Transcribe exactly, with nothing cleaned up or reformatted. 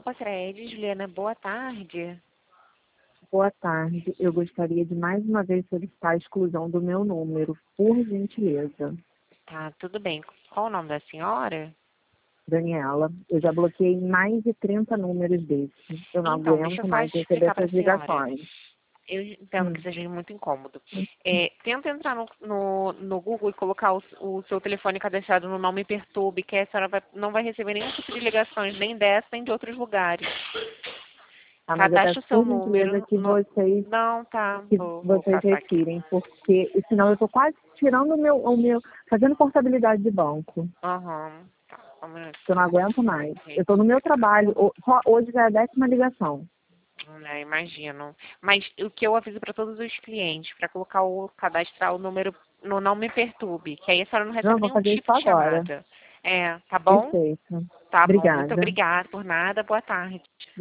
Opa, Sede, Juliana, boa tarde. Boa tarde. Eu gostaria de mais uma vez solicitar a exclusão do meu número, por gentileza. Tá, tudo bem. Qual o nome da senhora? Daniela, eu já bloqueei mais de trinta números desses. Eu não Então, deixa eu aguento só mais receber explicar para a essas senhora. ligações. Eu entendo Hum. que seja muito incômodo. É, tenta entrar no, no, no Google e colocar o, o seu telefone cadastrado no Não Me Perturbe, que a senhora vai, não vai receber nenhum tipo de ligações, nem dessa, nem de outros lugares. Tá, mas eu Cadastre peço o seu por gentileza número. que No... vocês, Não, tá, que vou, vou vocês passar aqui. retirem, porque senão eu estou quase tirando o meu, o meu, fazendo portabilidade de banco. Aham, tá, um minuto. Que eu não aguento mais. Eu estou no meu trabalho, ho- só hoje já é a décima ligação. É, imagino. Mas o que eu aviso para todos os clientes, para colocar o cadastrar o número no Não Me Perturbe, que aí a senhora não Não, recebe eu vou nenhum fazer tipo isso de agora. chamada. É, tá bom? Perfeito. Tá bom, muito Obrigada. obrigada por nada, boa tarde.